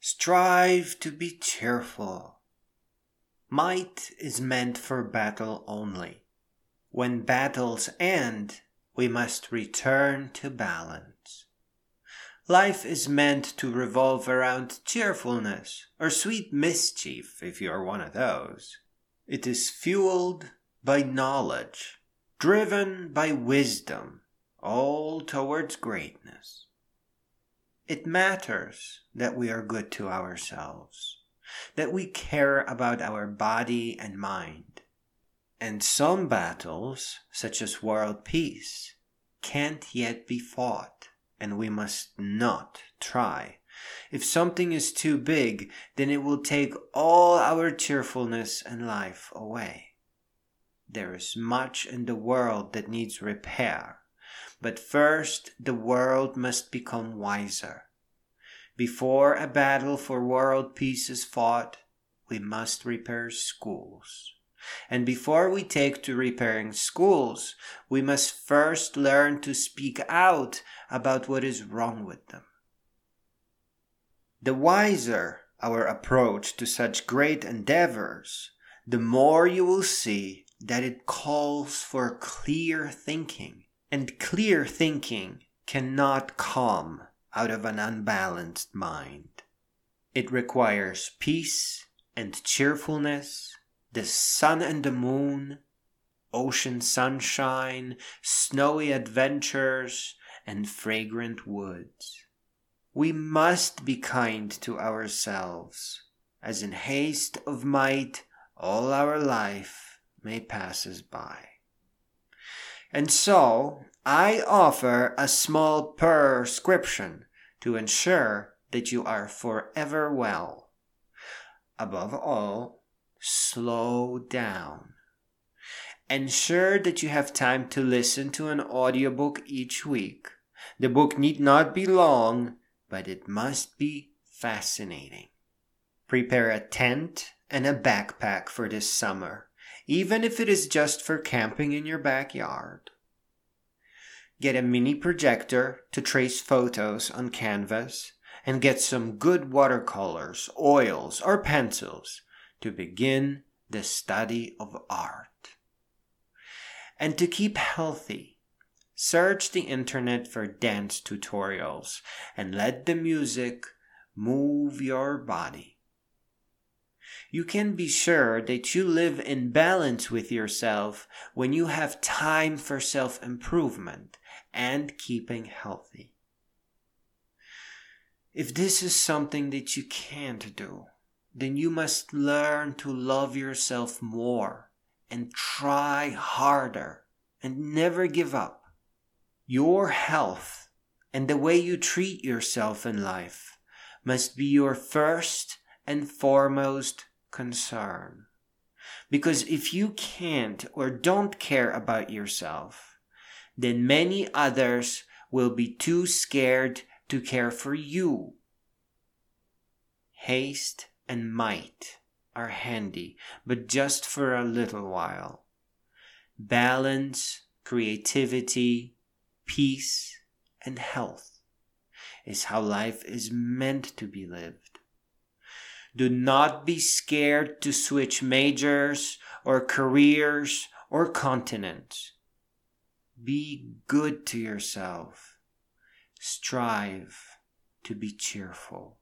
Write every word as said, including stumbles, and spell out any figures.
Strive to be cheerful. Might is meant for battle only. When battles end, we must return to balance. Life is meant to revolve around cheerfulness or sweet mischief if you are one of those. It is fueled by knowledge, driven by wisdom, all towards greatness. It matters that we are good to ourselves, that we care about our body and mind. And some battles, such as world peace, can't yet be fought, and we must not try. If something is too big, then it will take all our cheerfulness and life away. There is much in the world that needs repair. But first, the world must become wiser. Before a battle for world peace is fought, we must repair schools. And before we take to repairing schools, we must first learn to speak out about what is wrong with them. The wiser our approach to such great endeavors, the more you will see that it calls for clear thinking. And clear thinking cannot come out of an unbalanced mind. It requires peace and cheerfulness, the sun and the moon, ocean sunshine, snowy adventures, and fragrant woods. We must be kind to ourselves, as in haste of might all our life may pass us by. And so, I offer a small prescription to ensure that you are forever well. Above all, slow down. Ensure that you have time to listen to an audiobook each week. The book need not be long, but it must be fascinating. Prepare a tent and a backpack for this summer, even if it is just for camping in your backyard. Get a mini projector to trace photos on canvas, and get some good watercolors, oils, or pencils to begin the study of art. And to keep healthy, search the internet for dance tutorials and let the music move your body. You can be sure that you live in balance with yourself when you have time for self-improvement and keeping healthy. If this is something that you can't do, then you must learn to love yourself more and try harder and never give up. Your health and the way you treat yourself in life must be your first and foremost concern. Because if you can't or don't care about yourself, then many others will be too scared to care for you. Haste and might are handy, but just for a little while. Balance, creativity, peace, and health is how life is meant to be lived. Do not be scared to switch majors or careers or continents. Be good to yourself. Strive to be cheerful.